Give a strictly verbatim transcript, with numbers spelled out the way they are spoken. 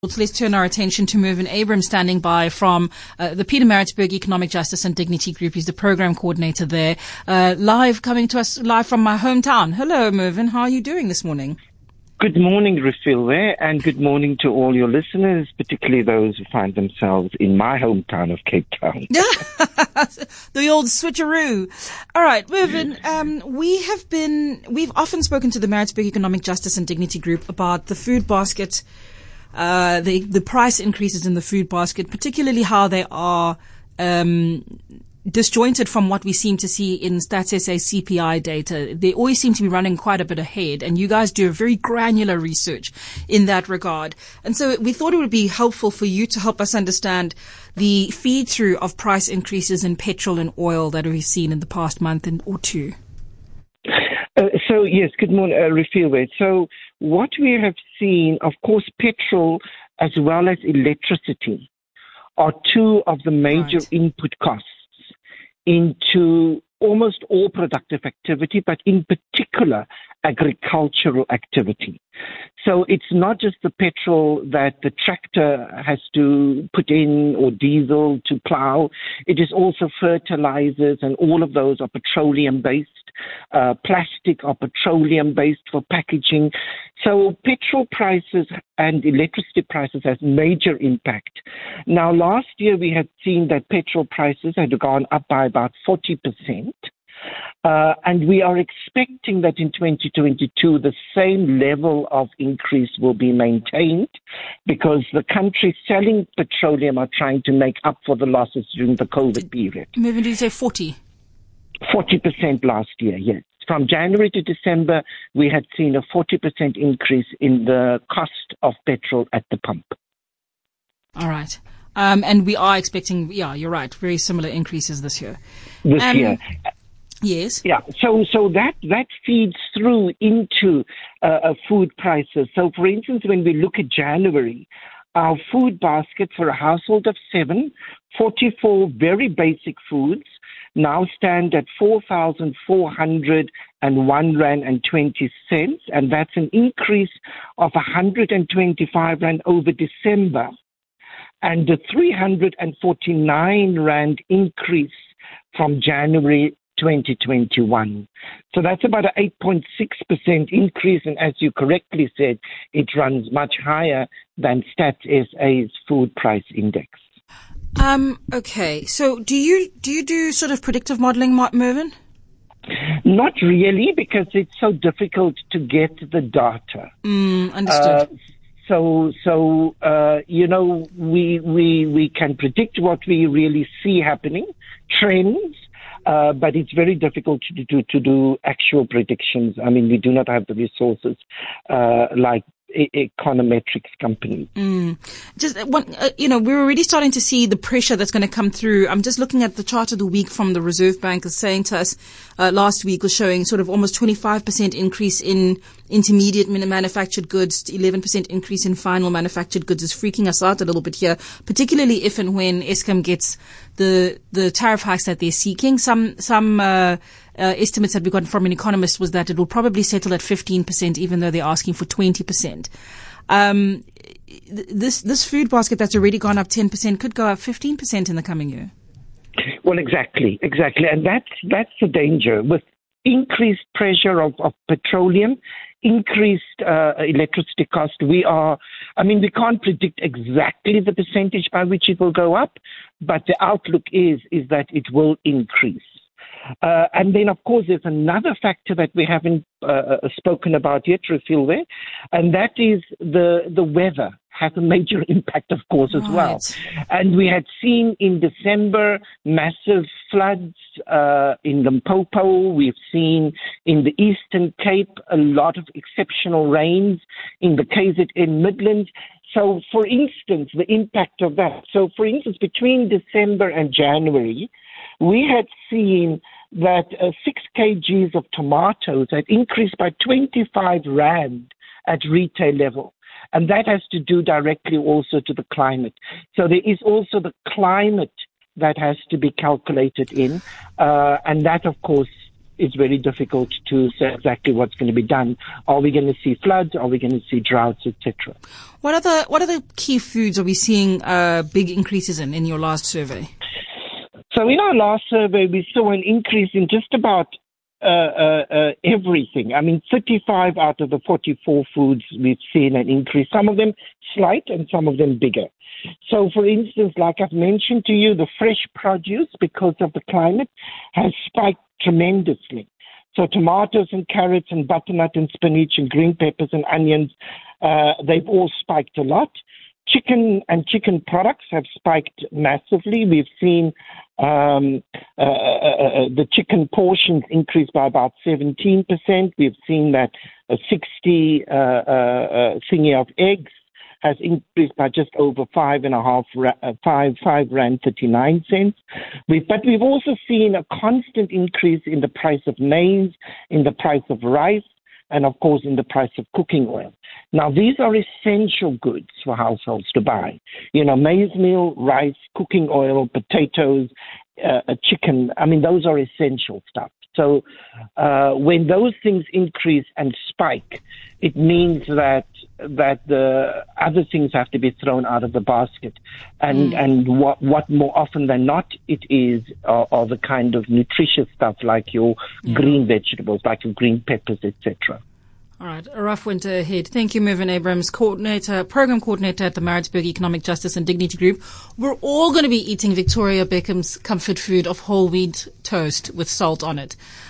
Let's turn our attention to Mervyn Abraham, standing by from uh, the Pietermaritzburg Economic Justice and Dignity Group. He's the program coordinator there, uh, live coming to us live from my hometown. Hello, Mervyn. How are you doing this morning? Good morning, Rafil there, and good morning to all your listeners, particularly those who find themselves in my hometown of Cape Town. The old switcheroo. All right, Mervyn, um, we have been, we've often spoken to the Maritzburg Economic Justice and Dignity Group about the food basket, uh, the, the price increases in the food basket, particularly how they are, um, disjointed from what we seem to see in Stats S A C P I data. They always seem to be running quite a bit ahead, and you guys do a very granular research in that regard. And so we thought it would be helpful for you to help us understand the feed through of price increases in petrol and oil that we've seen in the past month and or two. Uh, so, yes, good morning, uh, Rafil. So what we have seen, of course, petrol as well as electricity are two of the major right. input costs into almost all productive activity, but in particular agricultural activity. So it's not just the petrol that the tractor has to put in or diesel to plow. It is also fertilizers, and all of those are petroleum-based. Uh, plastic are petroleum-based for packaging. So petrol prices and electricity prices has major impact. Now, last year we had seen that petrol prices had gone up by about forty percent. Uh, and we are expecting that in twenty twenty-two, the same level of increase will be maintained because the countries selling petroleum are trying to make up for the losses during the COVID period. Maybe did you say forty? forty percent last year, yes. From January to December, we had seen a forty percent increase in the cost of petrol at the pump. All right. Um, and we are expecting, yeah, you're right, very similar increases this year. This um, year. Yes. Yeah. So, so that, that feeds through into uh, food prices. So, for instance, when we look at January, our food basket for a household of seven, forty-four very basic foods now stand at four thousand four hundred one rand and twenty cents, and that's an increase of one hundred twenty-five rand over December, and a three hundred forty-nine rand increase from January twenty twenty-one. So that's about an eight point six percent increase, and as you correctly said, it runs much higher than Stats S A's food price index. Um, okay, so do you do you do sort of predictive modeling, Mervyn? Not really, because it's so difficult to get the data. Mm, understood. Uh, so, so uh, you know, we we we can predict what we really see happening, trends. Uh, but it's very difficult to do to do actual predictions. I mean, we do not have the resources uh, like econometrics companies. Mm. Just one, uh, you know, we're already starting to see the pressure that's going to come through. I'm just looking at the chart of the week from the Reserve Bank, is saying to us uh, last week was showing sort of almost twenty-five percent increase in intermediate manufactured goods, eleven percent increase in final manufactured goods is freaking us out a little bit here, particularly if and when Eskom gets the the tariff hikes that they're seeking. Some some uh, uh, estimates that we got from an economist was that it will probably settle at fifteen percent, even though they're asking for twenty percent. Um, this this food basket that's already gone up ten percent could go up fifteen percent in the coming year. Well, exactly, exactly, and that's that's the danger with increased pressure of, of petroleum, increased uh, electricity cost. We are, I mean, we can't predict exactly the percentage by which it will go up, but the outlook is is that it will increase. Uh, and then, of course, there's another factor that we haven't uh, spoken about yet, Rafil, there, and that is the the weather has a major impact, of course, as right. well. And we had seen in December massive floods uh, in Limpopo. We've seen in the Eastern Cape a lot of exceptional rains in the K Z N Midlands. So, for instance, the impact of that. So, for instance, between December and January, we had seen that uh, six kilograms of tomatoes had increased by twenty-five rand at retail level. And that has to do directly also to the climate. So there is also the climate that has to be calculated in. Uh, and that, of course, it's very difficult to say exactly what's going to be done. Are we going to see floods? Are we going to see droughts, et cetera? What are the what are the key foods are we seeing uh, big increases in in your last survey? So in our last survey, we saw an increase in just about uh, uh, uh, everything. I mean, thirty-five out of the forty-four foods we've seen an increase. Some of them slight and some of them bigger. So, for instance, like I've mentioned to you, the fresh produce, because of the climate, has spiked tremendously. So tomatoes and carrots and butternut and spinach and green peppers and onions, uh, they've all spiked a lot. Chicken and chicken products have spiked massively. We've seen um, uh, uh, the chicken portions increase by about seventeen percent. We've seen that a sixty uh, uh, uh, thingy of eggs has increased by just over five and a half, uh, five, five rand thirty-nine cents. We've, but we've also seen a constant increase in the price of maize, in the price of rice, and of course in the price of cooking oil. Now, these are essential goods for households to buy. You know, maize meal, rice, cooking oil, potatoes, uh, chicken. I mean, those are essential stuff. So uh, when those things increase and spike, it means that that the other things have to be thrown out of the basket. And mm. and what what more often than not it is are, are the kind of nutritious stuff like your yeah. green vegetables, like your green peppers, et cetera. All right, a rough winter ahead. Thank you, Mervyn Abrams, coordinator, program coordinator at the Maritzburg Economic Justice and Dignity Group. We're all going to be eating Victoria Beckham's comfort food of whole wheat toast with salt on it.